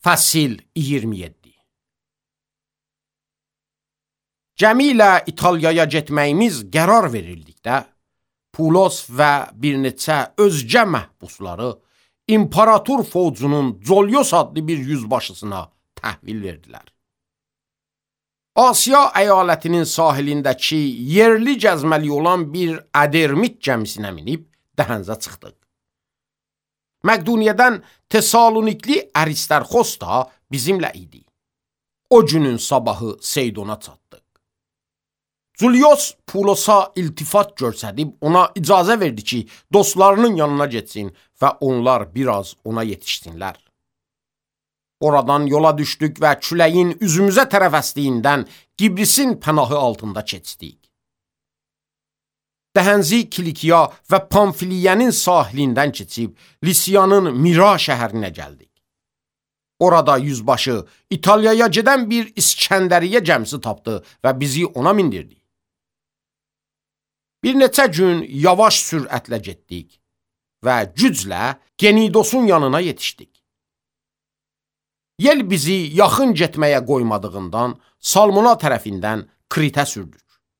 Fəsil 27. Gəmi ilə İtaliyaya getməyimiz qərar verildikdə, Pulos və bir neçə özgə məhbusları İmperator Focunun Colyos adlı bir yüzbaşısına təhvil verdilər. Asiya əyalətinin sahilindəki yerli gəzməli olan bir Adermit gəmisinə minib dəhənzə çıxdıq. Məqduniyadan Tesalonikli Aristarxos da bizimlə idi. O günün sabahı Seydona çatdıq. Julios Pulosa iltifat göstərib ona icazə verdi ki, dostlarının yanına getsin və onlar biraz ona yetişsinlər. Oradan yola düşdük və küləyin üzümüzə tərəf əsdiyindən Gibrisin pənahı altında keçdik. Dəhənzi Kilikiya və Pamfiliyanın sahilindən keçib Lisiyanın Mira şəhərinə gəldik. Orada yüzbaşı İtaliyaya gedən bir İskəndəriyyə gəmisi tapdı və bizi ona mindirdi. Bir neçə gün yavaş sürətlə getdik və güclə Genidosun yanına yetişdik. Yel bizi yaxın getməyə qoymadığından Salmona tərəfindən Kritə sürdük.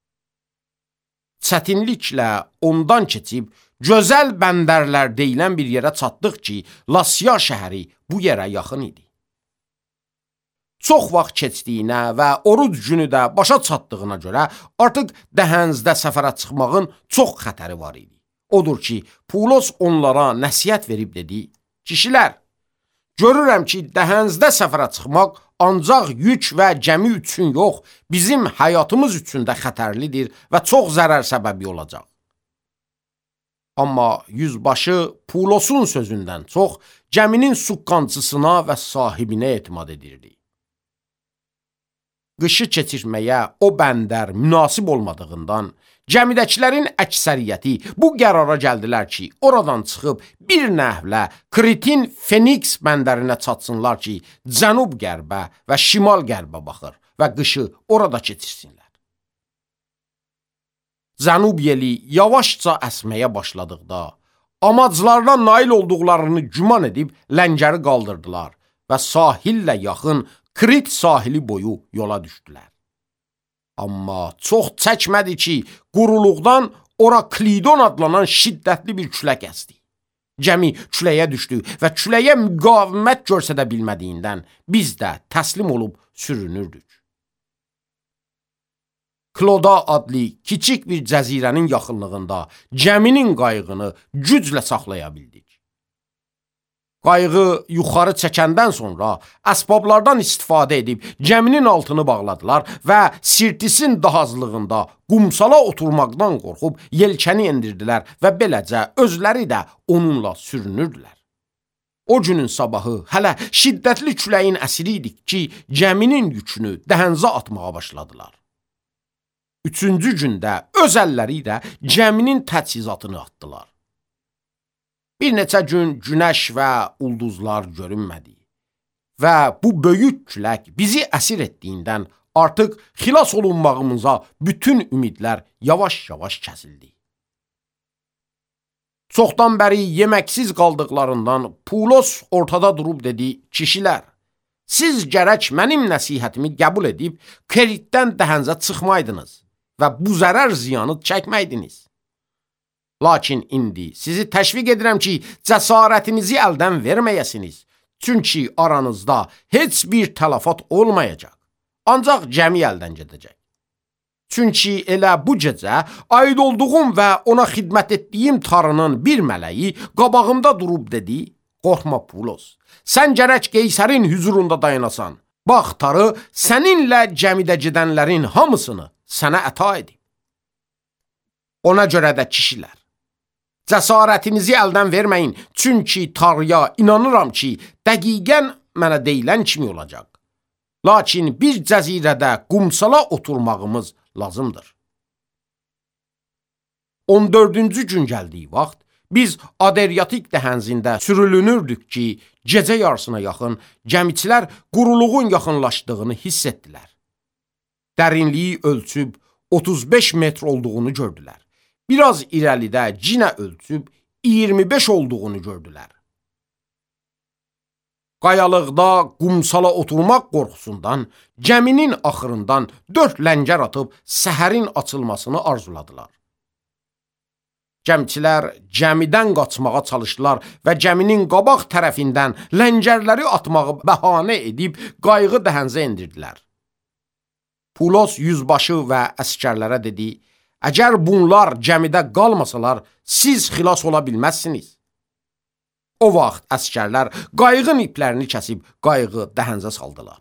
Çətinliklə ondan keçib gözəl bəndərlər deyilən bir yerə çatdıq ki, Lasya şəhəri bu yerə yaxın idi. Çox vaxt keçdiyinə və oruc günü də başa çatdığına görə artıq dəhənzdə səfərə çıxmağın çox xətəri var idi. Odur ki, Pulos onlara nəsihət verib dedi: "Kişilər, görürəm ki, dəhənzdə səfərə çıxmaq ancaq yük və gəmi üçün yox, bizim həyatımız üçün də xətərlidir və çox zərər səbəbi olacaq." Amma yüzbaşı Pulosun sözündən çox gəminin suqqancısına və sahibinə etimad edirdi. Qışı keçirməyə o bəndər münasib olmadığından, gəmidəkilərin əksəriyyəti bu qərara gəldilər ki, oradan çıxıb bir nəhvlə Kritin Feniks bəndərinə çatsınlar ki, cənub-qərbə və şimal-qərbə baxır və qışı orada keçirsinlər. Cənub yeli yavaşca əsməyə başladıqda, amaclarına nail olduqlarını güman edib ləngəri qaldırdılar və sahillə yaxın Krit sahili boyu yola düşdülər. Amma çox çəkmədi ki, quruluqdan ora Klidon adlanan şiddətli bir külək əsdi. Gəmi küləyə düşdü və küləyə müqavimət göstərə bilmədiyindən biz də təslim olub sürünürdük. Kloda adlı kiçik bir cəzirənin yaxınlığında gəminin qayığını güclə saxlaya bildik. Qayığı yuxarı çəkəndən sonra əsbablardan istifadə edib gəminin altını bağladılar və Sirtisin dahazlığında qumsala oturmaqdan qorxub yelkəni endirdilər və beləcə özləri də onunla sürünürdülər. O günün sabahı hələ şiddətli küləyin əsiri idik ki, gəminin yükünü dəhənzə atmağa başladılar. Üçüncü gündə öz əlləri ilə gəminin təchizatını atdılar. Bir neçə gün günəş və ulduzlar görünmədi və bu böyük külək bizi əsir etdiyindən artıq xilas olunmağımıza bütün ümidlər yavaş-yavaş kəsildi. Çoxdan bəri yeməksiz qaldıqlarından Pulos ortada durub dedi: "Kişilər, siz gərək mənim nəsihətimi qəbul edib Kritdən dəhənzə çıxmaydınız və bu zərər ziyanı çəkməydiniz. Lakin indi sizi təşviq edirəm ki, cəsarətinizi əldən verməyəsiniz. Çünki aranızda heç bir tələfat olmayacaq. Ancaq gəmi əldən gedəcək. Çünki elə bu gecə aid olduğum və ona xidmət etdiyim tarının bir mələyi qabağımda durub dedi: "Qorxma Pulos, sən gərək Qeysərin hüzurunda dayanasan. Bax, tarı səninlə gəmidə gedənlərin hamısını sənə əta edib. Ona görə də kişilər, cəsarətinizi əldən verməyin, çünki tarıya inanıram ki, dəqiqən mənə deyilən kimi olacaq. Lakin bir cəzirədə qumsala oturmağımız lazımdır." 14-cü gün gəldiyi vaxt, biz Adriatik dəhənzində sürülünürdük ki, gecə yarısına yaxın gəmiçilər quruluğun yaxınlaşdığını hiss etdilər. Dərinliyi ölçüb 35 metr olduğunu gördülər. Biraz irəlidə cinə ölçüb 25 olduğunu gördülər. qayalıqda qumsala oturmaq qorxusundan gəminin axırından 4 ləngər atıb səhərin açılmasını arzuladılar. Gəmçilər gəmidən qaçmağa çalışdılar və gəminin qabaq tərəfindən ləngərləri atmağı bəhanə edib qayığı dəhənzə endirdilər. Pulos yüzbaşı və əskərlərə dedi, əgər bunlar gəmidə qalmasalar, siz xilas ola bilməzsiniz. O vaxt əskərlər qayığın iplərini kəsib qayığı dəhənzə saldılar.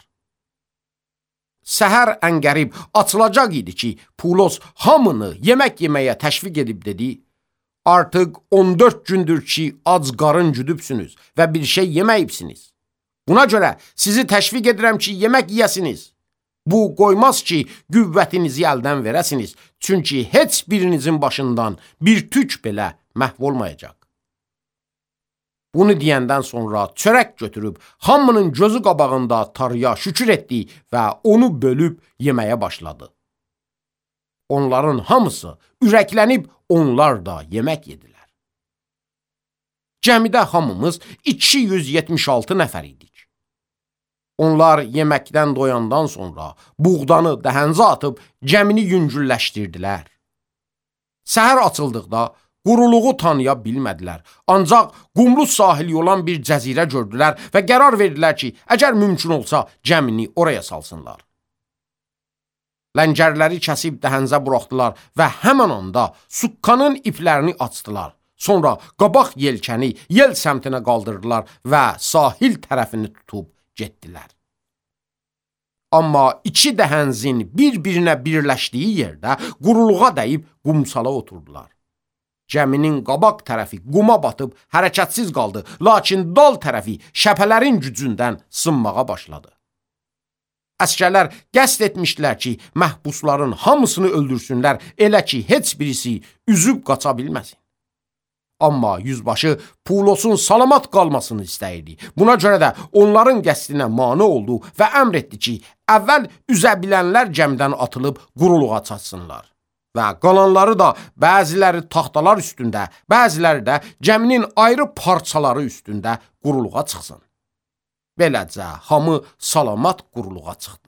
Səhər əngərib açılacaq idi ki, Pulos hamını yemək yeməyə təşviq edib dedi, artıq 14 gündür ki, ac qarın güdübsünüz və bir şey yeməyibsiniz. Buna görə sizi təşviq edirəm ki, yemək yiyəsiniz. Bu qoymaz ki, qüvvətinizi əldən verəsiniz, çünki heç birinizin başından bir tük belə məhv olmayacaq. Bunu deyəndən sonra çörək götürüb, hamının gözü qabağında Tanrıya şükür etdi və onu bölüb yeməyə başladı. Onların hamısı ürəklənib, onlar da yemək yedilər. Gəmidə hamımız 276 nəfər idik. Onlar yeməkdən doyandan sonra buğdanı dəhənzə atıb gəmini yüngülləşdirdilər. Səhər açıldıqda quruluğu tanıya bilmədilər. Ancaq qumlu sahili olan bir cəzirə gördülər və qərar verdilər ki, əgər mümkün olsa gəmini oraya salsınlar. Ləngərləri kəsib dəhənzə buraxdılar və həmin anda suqqanın iplərini açdılar. Sonra qabaq yelkəni yel səmtinə qaldırdılar və sahil tərəfini tutub getdilər. Amma iki dəhənzin bir-birinə birləşdiyi yerdə quruluğa dəyib qumsala oturdular. Gəminin qabaq tərəfi quma batıb hərəkətsiz qaldı, lakin dal tərəfi şəpələrin gücündən sınmağa başladı. Əskərlər qəsd etmişdilər ki, məhbusların hamısını öldürsünlər, elə ki, heç birisi üzüb qaça bilməsin. Amma yüzbaşı Pulosun salamat qalmasını istəyirdi. Buna görə də onların qəsdinə mane oldu və əmr etdi ki, əvvəl üzə bilənlər gəmidən atılıb quruluğa çatsınlar. Və qalanları da bəziləri taxtalar üstündə, bəziləri də gəminin ayrı parçaları üstündə quruluğa çıxsın. Beləcə hamı salamat quruluğa çıxdı.